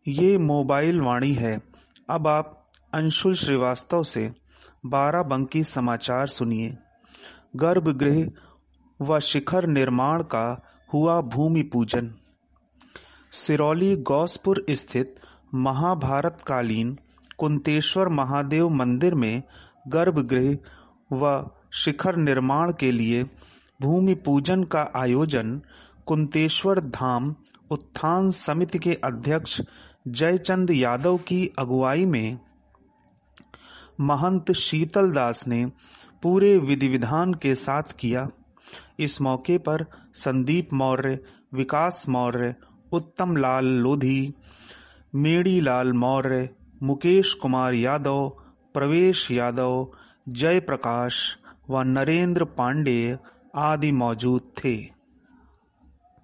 ये मोबाइल वाणी है। अब आप अंशुल श्रीवास्तव से बाराबंकी समाचार सुनिए। गर्भगृह व शिखर निर्माण का हुआ भूमि पूजन। सिरौली गौसपुर स्थित महाभारतकालीन कुंतेश्वर महादेव मंदिर में गर्भगृह व शिखर निर्माण के लिए भूमि पूजन का आयोजन कुंतेश्वर धाम उत्थान समिति के अध्यक्ष जयचंद यादव की अगुवाई में महंत शीतल दास ने पूरे विधि विधान के साथ किया। इस मौके पर संदीप मौर्य, विकास मौर्य, उत्तम लाल लोधी, मेड़ी लाल मौर्य, मुकेश कुमार यादव, प्रवेश यादव, जयप्रकाश व नरेंद्र पांडेय आदि मौजूद थे।